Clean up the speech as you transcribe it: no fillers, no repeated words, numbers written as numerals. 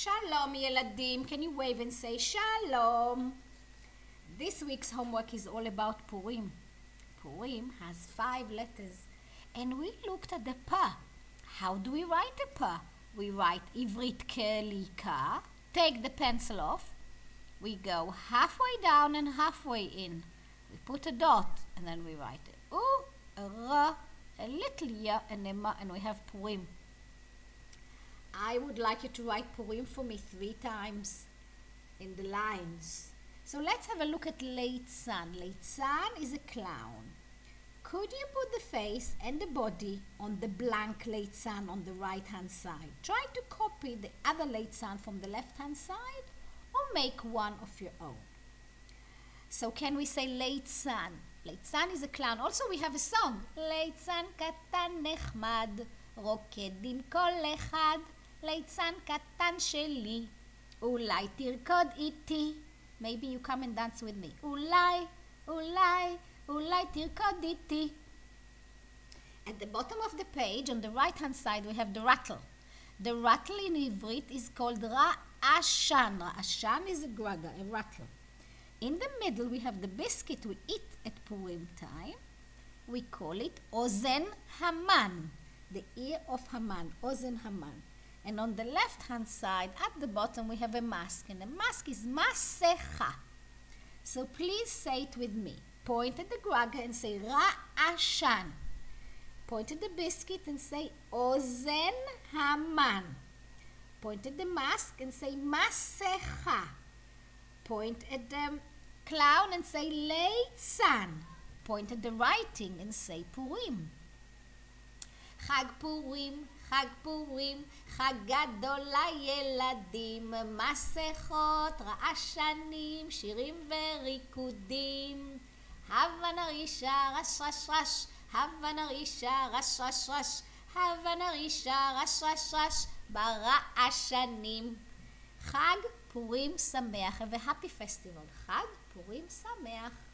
Shalom ילדים, can you wave and say Shalom? This week's homework is all about Purim. Purim has 5 letters and we looked at the pa. How do we write the pa? We write Ivrit Kelika. Take the pencil off. We go halfway down and halfway in. We put a dot and then we write it. U, a ra, a little ya and a ma, and we have Purim. I would like you to write Purim for me 3 times in the lines. So let's have a look at Leitzan. Leitzan is a clown. Could you put the face and the body on the blank Leitzan on the right hand side? Try to copy the other Leitzan from the left hand side or make one of your own. So can we say Leitzan? Leitzan is a clown. Also we have a song. Leitzan katan nechmad, roked עם כל אחד, ליצן קטן שלי, אולי תרקוד איתי. Maybe you come and dance with me. אולי, אולי, אולי תרקוד איתי. At the bottom of the page, on the right hand side, we have the rattle. The rattle in Ivrit is called ra'ashan. Ra'ashan is a graga, a rattle. In the middle, we have the biscuit we eat at Purim time. We call it ozen Haman, the ear of Haman, ozen Haman. And on the left hand side, at the bottom, we have a mask. And the mask is masecha. So please say it with me. Point at the graga and say ra'ashan. Point at the biscuit and say ozen Haman. Point at the mask and say masecha. Point at the clown and say leitzan. Point at the writing and say Purim. חג פורים, חג פורים, חג גדול לילדים, מסכות, רעשנים, שירים וריקודים. הבה נרישה רש רש רש, הבה נרישה רש רש רש, הבה נרישה רש רש רש, ברעשנים. חג פורים שמח, ו-Happy Festival. חג פורים שמח.